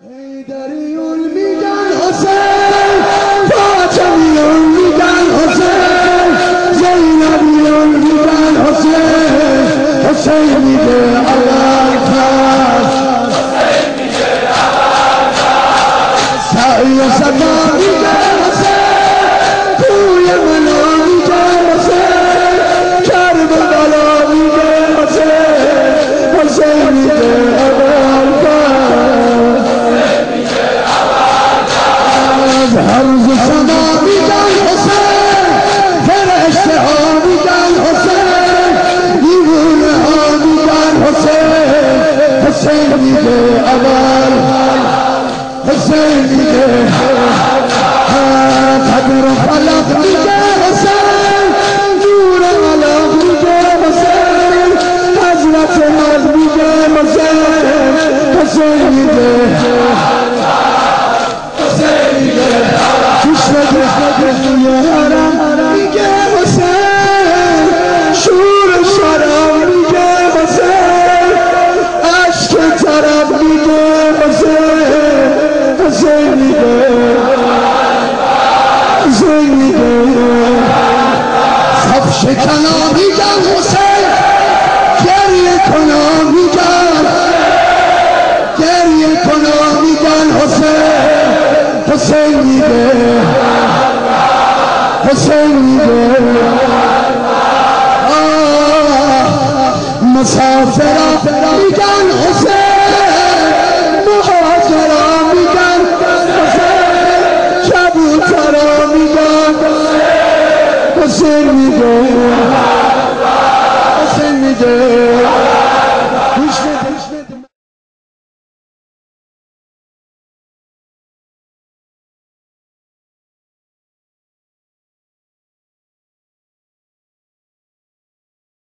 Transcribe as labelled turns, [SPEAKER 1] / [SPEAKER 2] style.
[SPEAKER 1] حیدریون میگن حسین، فاطمیون میگن حسین، زینبیون میگن حسین، حسین میگه اول کس، حسین میگه اول کس، سعی صدا میگن حسین، توی منا میگن حسین، کربلا میگن حسین، حسین میگه اول هرز سما میگن حسین، فرشته ها میگن حسین، دیوونه ها میگن حسین، حسین میگه اول، حسین میگه قدر و فلق میگه حسین، نور علق میگه حسین، حضرت مرد میگه حسین، حسین میگه میگه حسین، شور شراب میگه حسین، عشق طرب میگه حسین، حسین میگه، حسین میگه صف شکنا میگن حسین، گریه کنا میگن، گریه کنا میگن حسین، حسین میگه، حسین میگه مسافرا میگن حسین، مهاجرا میگن حسین، کبوترا میگن حسین میگه، حسین میگه